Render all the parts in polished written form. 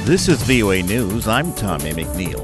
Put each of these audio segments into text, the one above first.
This is VOA News. I'm Tommy McNeil.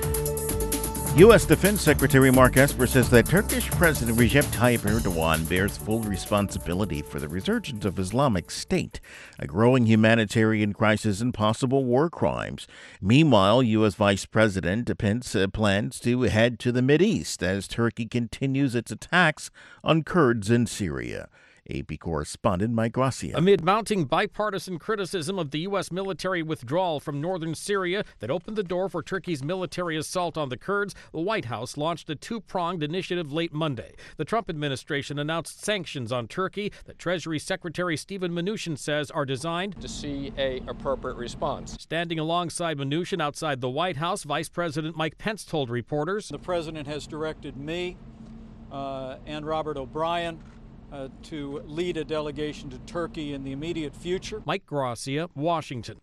U.S. Defense Secretary Mark Esper says that Turkish President Recep Tayyip Erdogan bears full responsibility for the resurgence of Islamic State, a growing humanitarian crisis, and possible war crimes. Meanwhile, U.S. Vice President Pence plans to head to the Mideast as Turkey continues its attacks on Kurds in Syria. AP correspondent Mike Gracia. Amid mounting bipartisan criticism of the U.S. military withdrawal from northern Syria that opened the door for Turkey's military assault on the Kurds, the White House launched a two-pronged initiative late Monday. The Trump administration announced sanctions on Turkey that Treasury Secretary Steven Mnuchin says are designed to see an appropriate response. Standing alongside Mnuchin outside the White House, Vice President Mike Pence told reporters, "The president has directed me and Robert O'Brien to lead a delegation to Turkey in the immediate future." Mike Gracia, Washington.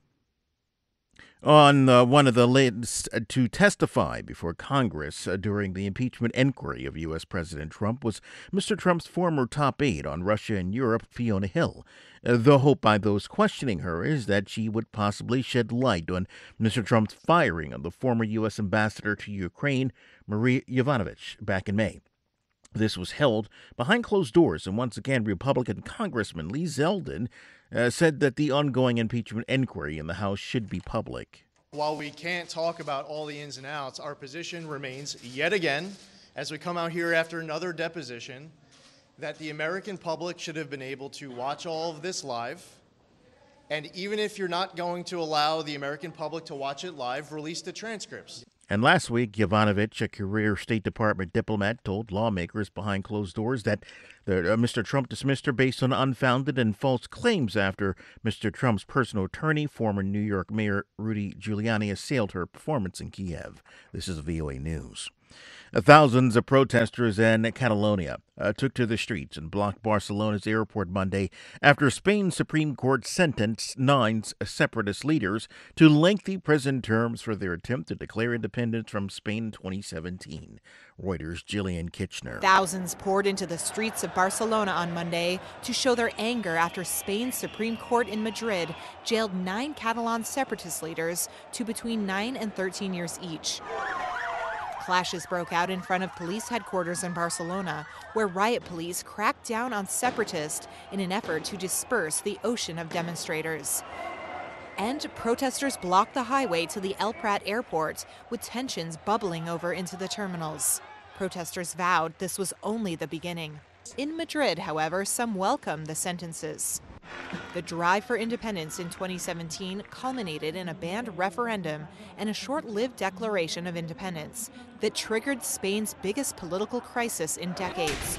On one of the latest to testify before Congress during the impeachment inquiry of U.S. President Trump was Mr. Trump's former top aide on Russia and Europe, Fiona Hill. The hope by those questioning her is that she would possibly shed light on Mr. Trump's firing of the former U.S. ambassador to Ukraine, Marie Yovanovitch, back in May. This was held behind closed doors, and once again, Republican Congressman Lee Zeldin said that the ongoing impeachment inquiry in the House should be public. While we can't talk about all the ins and outs, our position remains, yet again, as we come out here after another deposition, that the American public should have been able to watch all of this live. And even if you're not going to allow the American public to watch it live, release the transcripts. And last week, Yovanovitch, a career State Department diplomat, told lawmakers behind closed doors that Mr. Trump dismissed her based on unfounded and false claims after Mr. Trump's personal attorney, former New York Mayor Rudy Giuliani, assailed her performance in Kiev. This is VOA News. Thousands of protesters in Catalonia took to the streets and blocked Barcelona's airport Monday after Spain's Supreme Court sentenced 9 separatist leaders to lengthy prison terms for their attempt to declare independence from Spain in 2017. Reuters' Gillian Kitchener. Thousands poured into the streets of Barcelona on Monday to show their anger after Spain's Supreme Court in Madrid jailed 9 Catalan separatist leaders to between 9 and 13 years each. Clashes broke out in front of police headquarters in Barcelona, where riot police cracked down on separatists in an effort to disperse the ocean of demonstrators. And protesters blocked the highway to the El Prat airport, with tensions bubbling over into the terminals. Protesters vowed this was only the beginning. In Madrid, however, some welcomed the sentences. The drive for independence in 2017 culminated in a banned referendum and a short-lived declaration of independence that triggered Spain's biggest political crisis in decades.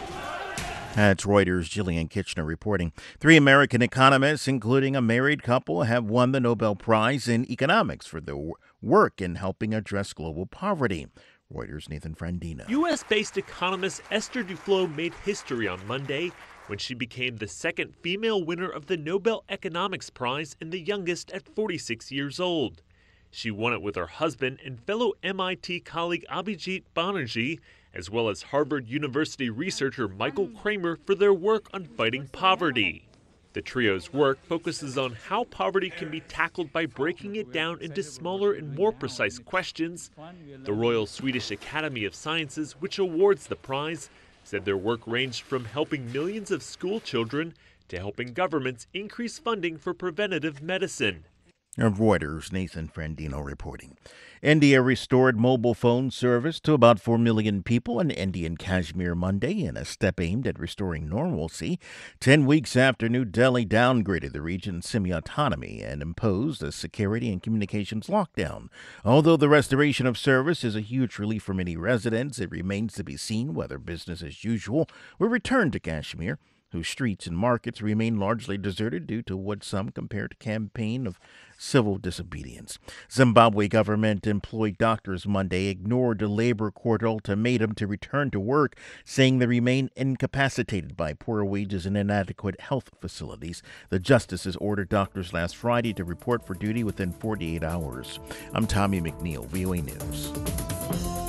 That's Reuters' Gillian Kitchener reporting. 3 American economists, including a married couple, have won the Nobel Prize in Economics for their work in helping address global poverty. Reuters' Nathan Frandino. U.S.-based economist Esther Duflo made history on Monday when she became the second female winner of the Nobel Economics Prize and the youngest at 46 years old. She won it with her husband and fellow MIT colleague Abhijit Banerjee, as well as Harvard University researcher Michael Kramer for their work on fighting poverty. The trio's work focuses on how poverty can be tackled by breaking it down into smaller and more precise questions. The Royal Swedish Academy of Sciences, which awards the prize, said their work ranged from helping millions of school children to helping governments increase funding for preventative medicine. Of Reuters' Nathan Frandino reporting. India restored mobile phone service to about 4 million people in Indian Kashmir Monday in a step aimed at restoring normalcy, 10 weeks after New Delhi downgraded the region's semi-autonomy and imposed a security and communications lockdown. Although the restoration of service is a huge relief for many residents, it remains to be seen whether business as usual will return to Kashmir, whose streets and markets remain largely deserted due to what some compare to a campaign of civil disobedience. Zimbabwe government-employed doctors Monday ignored a labor court ultimatum to return to work, saying they remain incapacitated by poor wages and inadequate health facilities. The justices ordered doctors last Friday to report for duty within 48 hours. I'm Tommy McNeil, VOA News.